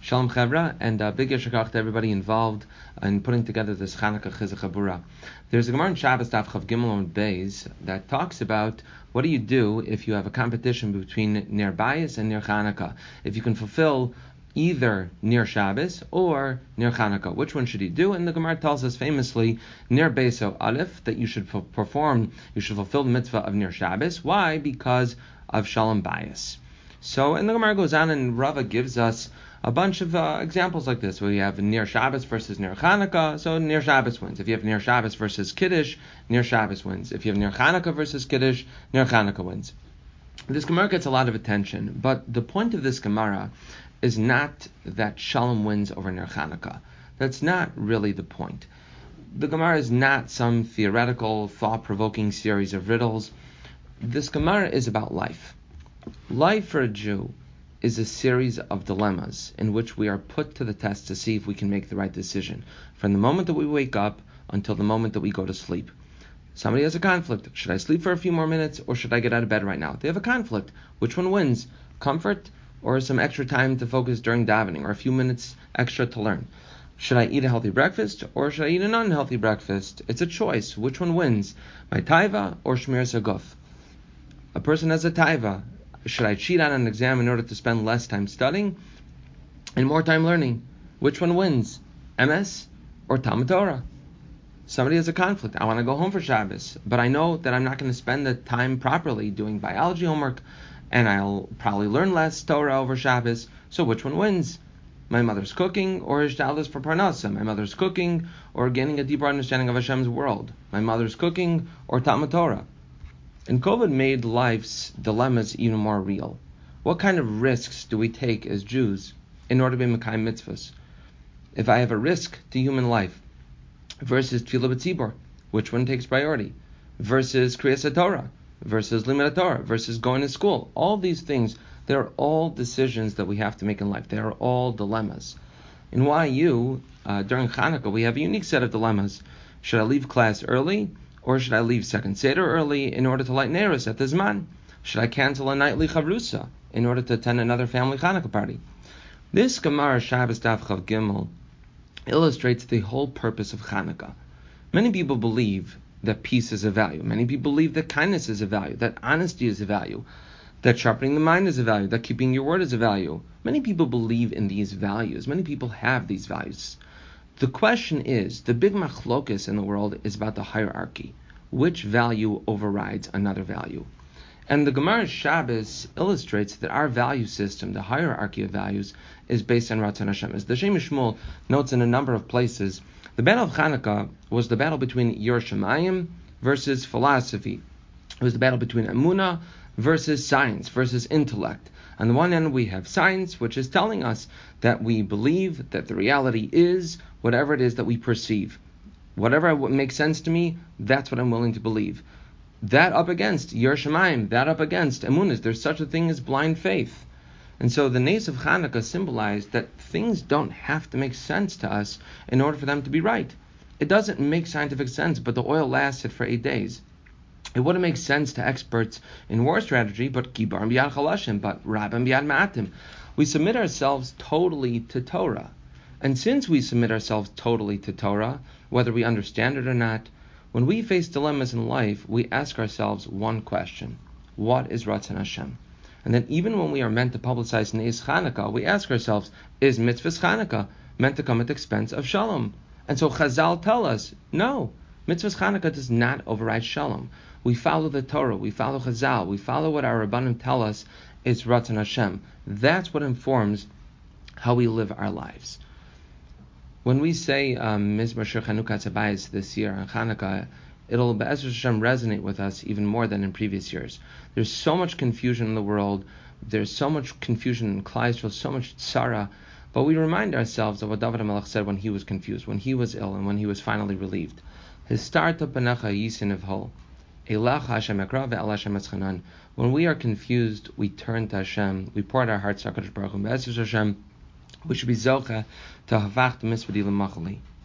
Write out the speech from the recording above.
Shalom Chevra, and big yashar koach to everybody involved in putting together this Chanukah Chizuk Habura. There's a Gemara in Shabbos Daf Chav Gimel on Beis that talks about what do you do if you have a competition between Ner Bayis and Ner Chanukah. If you can fulfill either Ner Shabbos or Ner Chanukah, which one should you do? And the Gemara tells us famously, Ner Beiso Aleph, that you should fulfill the mitzvah of Ner Shabbos. Why? Because of Shalom Bayis. So, and the Gemara goes on and Rava gives us a bunch of examples like this, where you have Ner Shabbos versus Ner Chanukah, so Ner Shabbos wins. If you have Ner Shabbos versus Kiddush, Ner Shabbos wins. If you have Ner Chanukah versus Kiddush, Ner Chanukah wins. This Gemara gets a lot of attention, but the point of this Gemara is not that Shalom wins over Ner Chanukah. That's not really the point. The Gemara is not some theoretical, thought-provoking series of riddles. This Gemara is about life. Life for a Jew is a series of dilemmas in which we are put to the test to see if we can make the right decision, from the moment that we wake up until the moment that we go to sleep. Somebody has a conflict. Should I sleep for a few more minutes, or should I get out of bed right now? They have a conflict. Which one wins? Comfort, or some extra time to focus during davening, or a few minutes extra to learn? Should I eat a healthy breakfast, or should I eat an unhealthy breakfast? It's a choice. Which one wins? My taiva or shmiras haguf? A person has a taiva. Should I cheat on an exam in order to spend less time studying and more time learning? Which one wins? MS or Talmud Torah? Somebody has a conflict. I want to go home for Shabbos, but I know that I'm not going to spend the time properly doing biology homework, and I'll probably learn less Torah over Shabbos. So which one wins? My mother's cooking or Ishtalis for Parnasa? My mother's cooking or gaining a deeper understanding of Hashem's world? My mother's cooking or Talmud Torah? And COVID made life's dilemmas even more real. What kind of risks do we take as Jews in order to be Mekayim mitzvahs? If I have a risk to human life versus Tefillah B'tzibor, which one takes priority? Versus Kriyas HaTorah, versus Limud HaTorah, versus going to school. All these things, they're all decisions that we have to make in life. They are all dilemmas. In YU, during Chanukah, we have a unique set of dilemmas. Should I leave class early? Or should I leave second Seder early in order to light Neiros at the Zman? Should I cancel a nightly Chavrusa in order to attend another family Chanukah party? This Gemara Shabbos Daf Chav Gimel illustrates the whole purpose of Chanukah. Many people believe that peace is a value. Many people believe that kindness is a value, that honesty is a value, that sharpening the mind is a value, that keeping your word is a value. Many people believe in these values. Many people have these values. The question is, the big machlokus in the world is about the hierarchy. Which value overrides another value? And the Gemara Shabbos illustrates that our value system, the hierarchy of values, is based on Ratzon Hashem. As the Shem Shmuel notes in a number of places, the battle of Chanukah was the battle between Yer Shemayim versus philosophy. It was the battle between Emunah versus science, versus intellect. On the one hand, we have science, which is telling us that we believe that the reality is whatever it is that we perceive. Whatever makes sense to me, that's what I'm willing to believe. That up against Yer Shemayim, that up against Emunah. There's such a thing as blind faith. And so the Nes of Chanukah symbolized that things don't have to make sense to us in order for them to be right. It doesn't make scientific sense, but the oil lasted for 8 days. It wouldn't make sense to experts in war strategy, but Gibarim B'yad Chalashim, but Rabbim B'yad Ma'atim. We submit ourselves totally to Torah. And since we submit ourselves totally to Torah, whether we understand it or not, when we face dilemmas in life, we ask ourselves one question: what is Ratzon Hashem? And then even when we are meant to publicize Neis Chanukah, we ask ourselves, is Mitzvahs Chanukah meant to come at the expense of Shalom? And so Chazal tell us, no, Mitzvahs Chanukah does not override Shalom. We follow the Torah, we follow Chazal, we follow what our Rabbanim tell us is Ratzon Hashem. That's what informs how we live our lives. When we say Mizmor Shir Chanukah Tzabayis this year on Chanukah, it'll Be'ez Hashem resonate with us even more than in previous years. There's so much confusion in the world, there's so much confusion in Klal Yisrael, so much tzara, but we remind ourselves of what David HaMelech said when he was confused, when he was ill, and when he was finally relieved. Histarta Panecha Yisin Evhol. When we are confused, we turn to Hashem, we pour out our hearts to HaKadosh Baruch Hu. Hashem, we should be zocha to havach the misvadi l'machali.